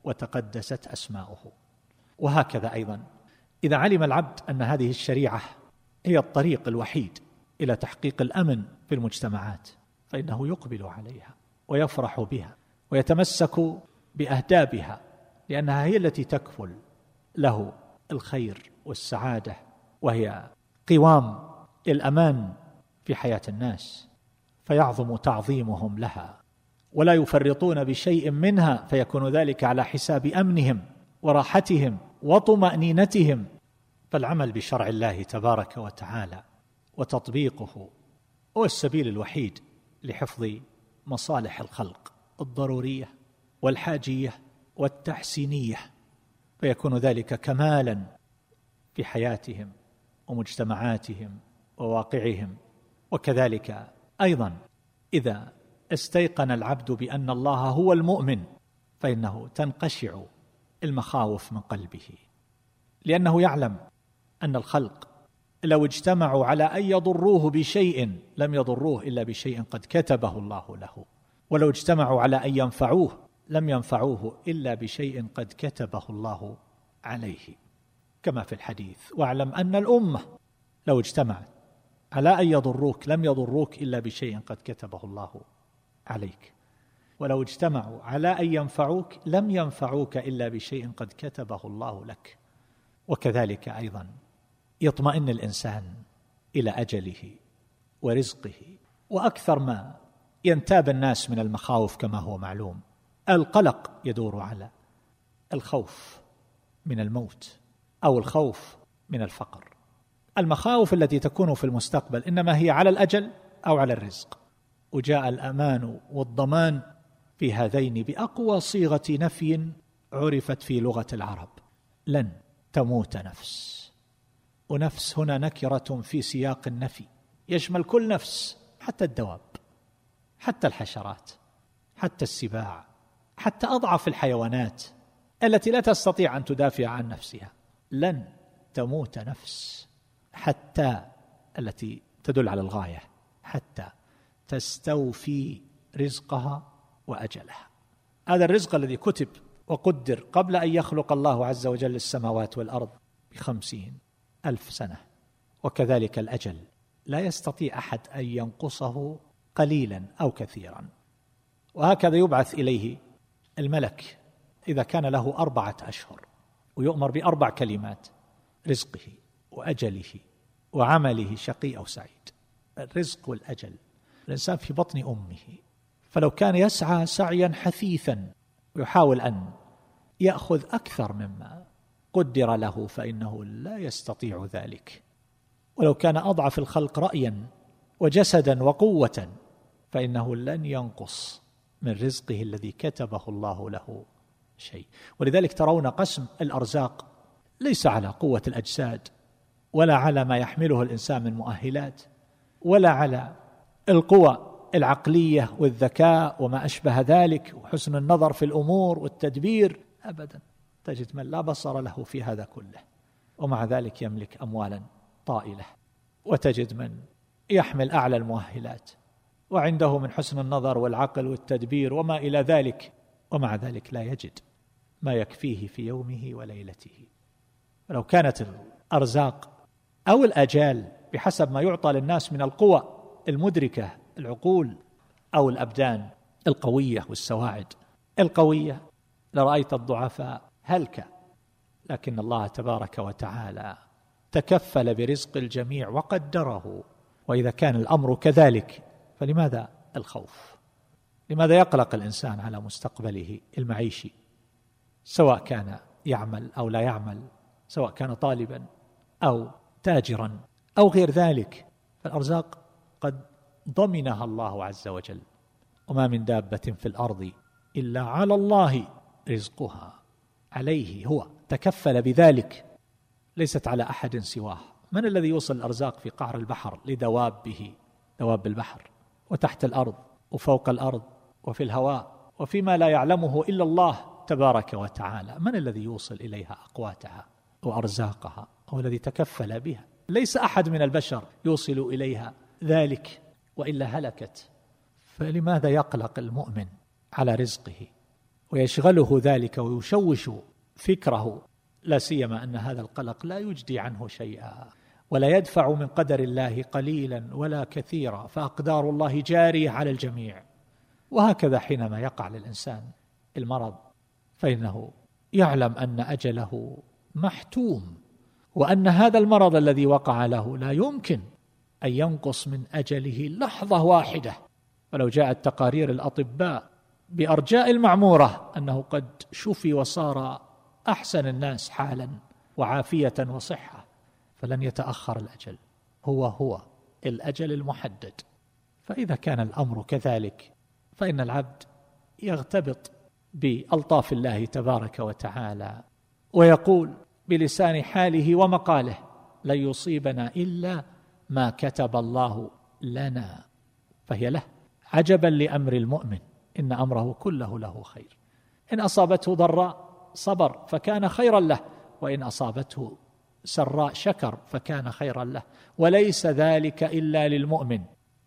وتقدست أسماؤه. وهكذا أيضا إذا علم العبد أن هذه الشريعة هي الطريق الوحيد إلى تحقيق الأمن في المجتمعات، فإنه يقبل عليها ويفرح بها ويتمسك بأهدابها، لأنها هي التي تكفل له الخير والسعادة، وهي قوام الأمان في حياة الناس، فيعظم تعظيمهم لها ولا يفرطون بشيء منها، فيكون ذلك على حساب أمنهم وراحتهم وطمأنينتهم. فالعمل بشرع الله تبارك وتعالى وتطبيقه هو السبيل الوحيد لحفظ مصالح الخلق الضرورية والحاجية والتحسينية، فيكون ذلك كمالا في حياتهم ومجتمعاتهم وواقعهم. وكذلك أيضا إذا استيقن العبد بأن الله هو المؤمن فإنه تنقشع المخاوف من قلبه، لأنه يعلم أن الخلق لو اجتمعوا على أن يضروه بشيء لم يضروه إلا بشيء قد كتبه الله له، ولو اجتمعوا على أن ينفعوه لم ينفعوه إلا بشيء قد كتبه الله عليه، كما في الحديث واعلم أن الأمة لو اجتمعت على أن يضروك لم يضروك إلا بشيء قد كتبه الله عليك، ولو اجتمعوا على أن ينفعوك لم ينفعوك إلا بشيء قد كتبه الله لك. وكذلك أيضا يطمئن الإنسان إلى أجله ورزقه. وأكثر ما ينتاب الناس من المخاوف كما هو معلوم القلق يدور على الخوف من الموت أو الخوف من الفقر. المخاوف التي تكون في المستقبل إنما هي على الأجل أو على الرزق، وجاء الأمان والضمان في هذين بأقوى صيغة نفي عرفت في لغة العرب: لن تموت نفس. ونفس هنا نكرة في سياق النفي، يشمل كل نفس، حتى الدواب، حتى الحشرات، حتى السباع، حتى أضعف الحيوانات التي لا تستطيع أن تدافع عن نفسها. لن تموت نفس حتى، التي تدل على الغاية، حتى تستوفي رزقها وأجلها. هذا الرزق الذي كتب وقدر قبل أن يخلق الله عز وجل السماوات والأرض بخمسين ألف سنة، وكذلك الأجل لا يستطيع أحد أن ينقصه قليلا أو كثيرا. وهكذا يبعث إليه الملك إذا كان له أربعة أشهر، ويؤمر بأربع كلمات: رزقه وأجله وعمله، شقي أو سعيد. الرزق والأجل، الإنسان في بطن أمه، فلو كان يسعى سعيا حثيثا ويحاول أن يأخذ أكثر مما قدر له فإنه لا يستطيع ذلك. ولو كان أضعف الخلق رأيا وجسدا وقوة فإنه لن ينقص من رزقه الذي كتبه الله له شيء. ولذلك ترون قسم الأرزاق ليس على قوة الأجساد، ولا على ما يحمله الإنسان من مؤهلات، ولا على القوى العقلية والذكاء وما أشبه ذلك، وحسن النظر في الأمور والتدبير، أبدا. تجد من لا بصر له في هذا كله، ومع ذلك يملك أموالا طائلة. وتجد من يحمل أعلى المؤهلات وعنده من حسن النظر والعقل والتدبير وما إلى ذلك، ومع ذلك لا يجد ما يكفيه في يومه وليلته. ولو كانت الأرزاق أو الأجال بحسب ما يعطى للناس من القوى المدركة، العقول أو الأبدان القوية والسواعد القوية، لرأيت الضعفاء هلكا. لكن الله تبارك وتعالى تكفل برزق الجميع وقدره. وإذا كان الأمر كذلك فلماذا الخوف؟ لماذا يقلق الإنسان على مستقبله المعيشي، سواء كان يعمل أو لا يعمل، سواء كان طالبا أو تاجرا أو غير ذلك؟ فالأرزاق قد ضمنها الله عز وجل. وما من دابة في الأرض إلا على الله رزقها، عليه هو تكفل بذلك، ليست على أحد سواه. من الذي يوصل الأرزاق في قعر البحر لدوابه، دواب البحر، وتحت الأرض وفوق الأرض وفي الهواء وفيما لا يعلمه إلا الله تبارك وتعالى؟ من الذي يوصل إليها أقواتها وأرزاقها؟ هو الذي تكفل بها. ليس أحد من البشر يوصل إليها ذلك، وإلا هلكت. فلماذا يقلق المؤمن على رزقه ويشغله ذلك ويشوش فكره؟ لا سيما أن هذا القلق لا يجدي عنه شيئا، ولا يدفع من قدر الله قليلا ولا كثيرا، فأقدار الله جارية على الجميع. وهكذا حينما يقع للإنسان المرض فإنه يعلم أن أجله محتوم، وأن هذا المرض الذي وقع له لا يمكن أن ينقص من أجله لحظة واحدة. ولو جاءت تقارير الأطباء بأرجاء المعمورة أنه قد شفي وصار أحسن الناس حالا وعافية وصحة، فلن يتأخر الأجل، هو هو الأجل المحدد. فإذا كان الأمر كذلك فإن العبد يغتبط بألطاف الله تبارك وتعالى ويقول بلسان حاله ومقاله: لن يصيبنا إلا ما كتب الله لنا، فهي له. عجبا لأمر المؤمن، إن أمره كله له خير. إن أصابته ضراء صبر فكان خيرا له، وإن أصابته سراء شكر فكان خيرا له. وليس ذلك إلا للمؤمن،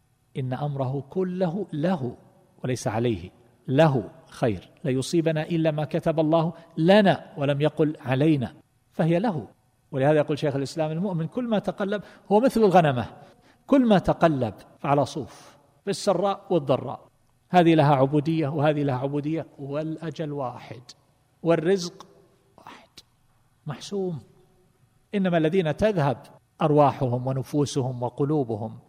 إن أمره كله له وليس عليه، له خير. لا يصيبنا إلا ما كتب الله لنا، ولم يقل علينا، فهي له. ولهذا يقول شيخ الإسلام: المؤمن كل ما تقلب هو مثل الغنمة، كل ما تقلب فعلى صوف، في السراء والضراء. هذه لها عبودية وهذه لها عبودية، والأجل واحد والرزق واحد محسوم. إنما الذين تذهب أرواحهم ونفوسهم وقلوبهم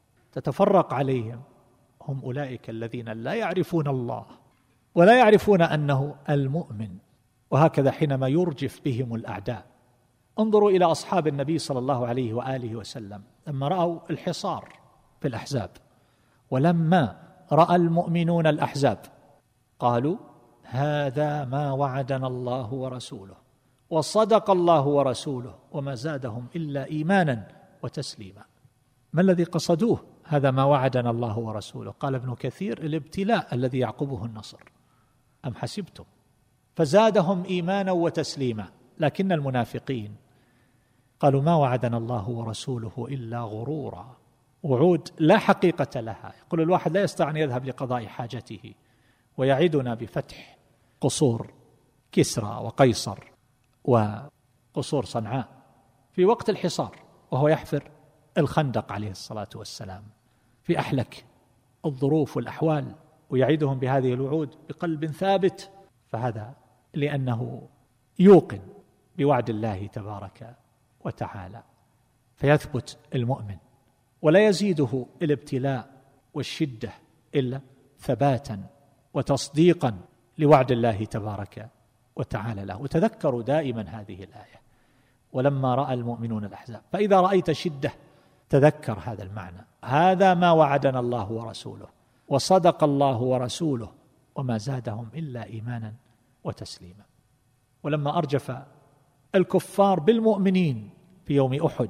تتفرق عليهم هم أولئك الذين لا يعرفون الله ولا يعرفون أنه المؤمن. وهكذا حينما يرجف بهم الأعداء. انظروا إلى أصحاب النبي صلى الله عليه وآله وسلم لما رأوا الحصار في الأحزاب، ولما رأى المؤمنون الأحزاب قالوا: هذا ما وعدنا الله ورسوله وصدق الله ورسوله وما زادهم إلا إيمانا وتسليما. ما الذي قصدوه؟ هذا ما وعدنا الله ورسوله. قال ابن كثير: الابتلاء الذي يعقبه النصر. أم حسبتم؟ فزادهم إيمانا وتسليما. لكن المنافقين قالوا: ما وعدنا الله ورسوله إلا غرورا، وعود لا حقيقة لها. يقول الواحد لا يستطيع أن يذهب لقضاء حاجته ويعدنا بفتح قصور كسرى وقيصر وقصور صنعاء في وقت الحصار، وهو يحفر الخندق عليه الصلاة والسلام في أحلك الظروف والأحوال، ويعيدهم بهذه الوعود بقلب ثابت. فهذا لأنه يوقن بوعد الله تبارك وتعالى، فيثبت المؤمن ولا يزيده الابتلاء والشدة إلا ثباتا وتصديقا لوعد الله تبارك وتعالى له. وتذكروا دائما هذه الآية: ولما رأى المؤمنون الأحزاب. فإذا رأيت شدة تذكر هذا المعنى، هذا ما وعدنا الله ورسوله، وصدق الله ورسوله وما زادهم إلا إيمانا وتسليما. ولما أرجف الكفار بالمؤمنين في يوم أحد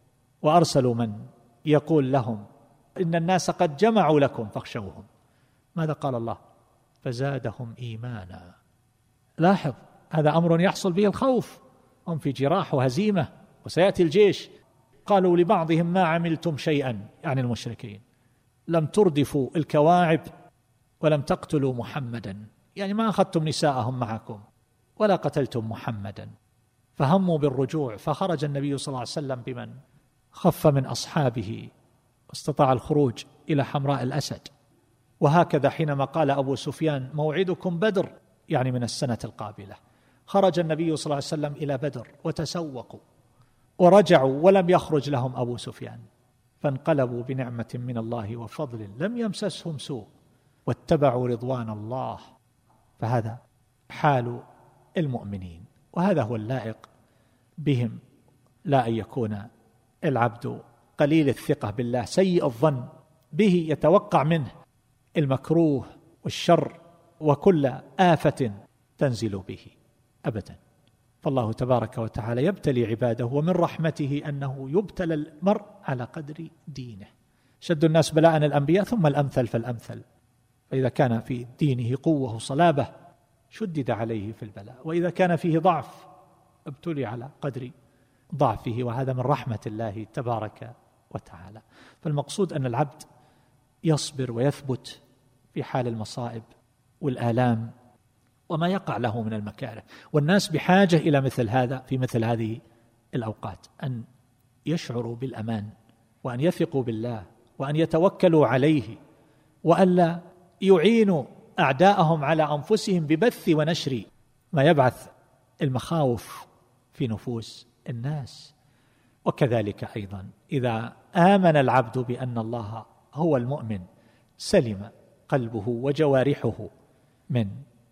وأرسلوا من يقول لهم إن الناس قد جمعوا لكم فاخشوهم، ماذا قال الله؟ فزادهم إيمانا. لاحظ، هذا أمر يحصل به الخوف، هم في جراح وهزيمة وسيأتي الجيش. قالوا لبعضهم: ما عملتم شيئا، يعني المشركين، لم تردفوا الكواعب ولم تقتلوا محمدا، يعني ما أخذتم نساءهم معكم ولا قتلتم محمدا. فهموا بالرجوع، فخرج النبي صلى الله عليه وسلم بمن خف من أصحابه واستطاع الخروج إلى حمراء الأسد. وهكذا حينما قال أبو سفيان: موعدكم بدر، يعني من السنة القابلة، خرج النبي صلى الله عليه وسلم إلى بدر وتسوقوا ورجعوا ولم يخرج لهم أبو سفيان، فانقلبوا بنعمة من الله وفضل لم يمسسهم سوء واتبعوا رضوان الله. فهذا حال المؤمنين، وهذا هو اللائق بهم، لا أن يكون العبد قليل الثقة بالله سيء الظن به، يتوقع منه المكروه والشر وكل آفة تنزل به أبدا. فالله تبارك وتعالى يبتلي عباده، ومن رحمته أنه يبتلى المرء على قدر دينه. شد الناس بلاء الأنبياء ثم الأمثل فالأمثل، فإذا كان في دينه قوة وصلابة شدد عليه في البلاء، وإذا كان فيه ضعف ابتلي على قدر ضعفه، وهذا من رحمة الله تبارك وتعالى. فالمقصود أن العبد يصبر ويثبت في حال المصائب والآلام وما يقع له من المكاره. والناس بحاجة إلى مثل هذا في مثل هذه الأوقات، أن يشعروا بالأمان، وأن يثقوا بالله، وأن يتوكلوا عليه، وألا يعينوا أعداءهم على أنفسهم ببث ونشر ما يبعث المخاوف في نفوس الناس. وكذلك أيضا إذا آمن العبد بأن الله هو المؤمن سلم قلبه وجوارحه من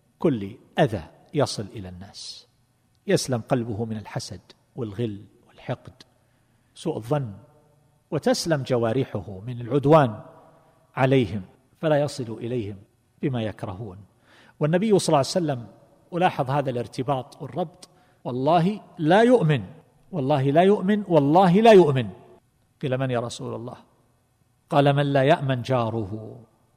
كل أذى يصل إلى الناس، يسلم قلبه من الحسد والغل والحقد سوء الظن، وتسلم جوارحه من العدوان عليهم فلا يصل إليهم بما يكرهون. والنبي صلى الله عليه وسلم، ألاحظ هذا الارتباط والربط: والله لا يؤمن، والله لا يؤمن، والله لا يؤمن. قيل: من يا رسول الله؟ قال: من لا يأمن جاره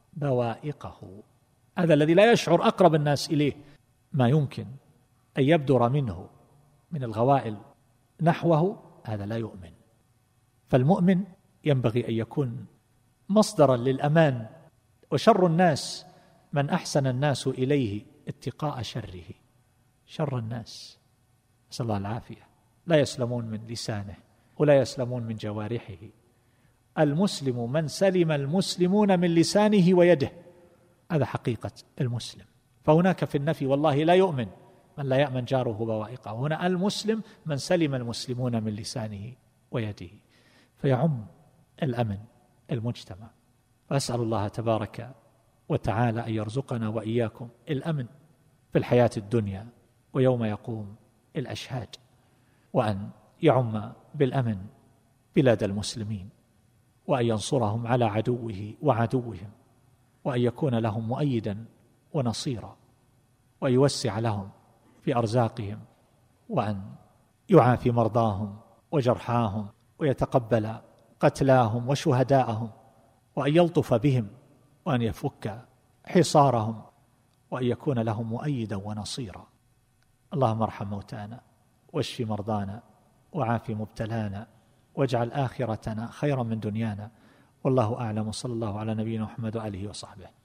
بوائقه. هذا الذي لا يشعر أقرب الناس إليه ما يمكن أن يبدر منه من الغوائل نحوه، هذا لا يؤمن. فالمؤمن ينبغي أن يكون مصدرا للأمان، وشر الناس من أحسن الناس إليه اتقاء شره. شر الناس نسأل الله العافية لا يسلمون من لسانه ولا يسلمون من جوارحه. المسلم من سلم المسلمون من لسانه ويده، هذا حقيقة المسلم. فهناك في النفي والله لا يؤمن من لا يأمن جاره بوائقه، هنا المسلم من سلم المسلمون من لسانه ويده، فيعم الأمن المجتمع. وأسأل الله تبارك وتعالى أن يرزقنا وإياكم الأمن في الحياة الدنيا ويوم يقوم الأشهاد، وأن يعم بالأمن بلاد المسلمين، وأن ينصرهم على عدوه وعدوهم، وأن يكون لهم مؤيدا ونصيرا، ويوسع لهم في أرزاقهم وأن يعافي مرضاهم وجرحاهم ويتقبل قتلاهم وشهداءهم، وأن يلطف بهم وأن يفك حصارهم وأن يكون لهم مؤيدا ونصيرا. اللهم ارحم موتانا واشف مرضانا وعاف مبتلانا واجعل آخرتنا خيرا من دنيانا. والله أعلم، صلى الله على نبينا محمد وآله وصحبه.